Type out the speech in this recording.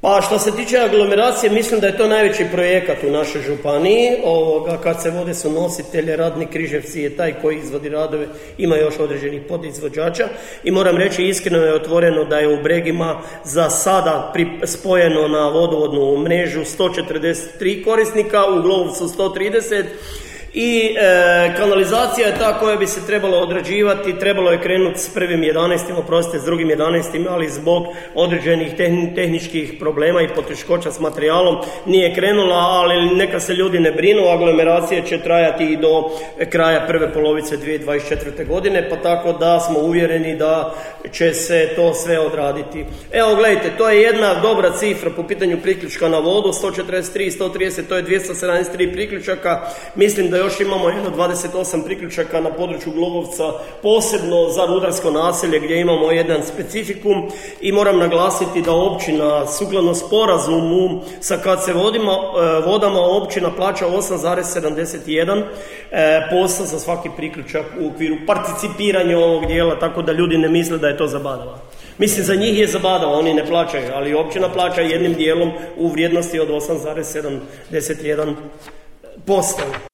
Pa što se tiče aglomeracije, mislim da je to najveći projekat u našoj županiji. Kad se vode su nositelje, Radni Križevci je taj koji izvodi radove, ima još određenih podizvođača i moram reći iskreno i otvoreno da je u Bregima za sada spojeno na vodovodnu mrežu 143 korisnika, u Glogovcu 130 i kanalizacija je ta koja bi se trebala odrađivati, trebalo je krenuti s 1.11., oprostite, s 2.11., ali zbog određenih tehničkih problema i poteškoća s materijalom nije krenula, ali neka se ljudi ne brinu, aglomeracija će trajati i do kraja prve polovice 2024. godine, pa tako da smo uvjereni da će se to sve odraditi. Evo gledajte, to je jedna dobra cifra po pitanju priključka na vodu, 143, 130, to je 273 priključaka, mislim da još imamo jedno 28 priključaka na području Glogovca, posebno za rudarsko naselje gdje imamo jedan specifikum i moram naglasiti da općina sukladno sporazumu sa KC vodama općina plaća 8,71% za svaki priključak u okviru participiranja ovog dijela, tako da ljudi ne misle da je to zabadava. Mislim, za njih je zabadava, oni ne plaćaju, ali općina plaća jednim dijelom u vrijednosti od 8,71%.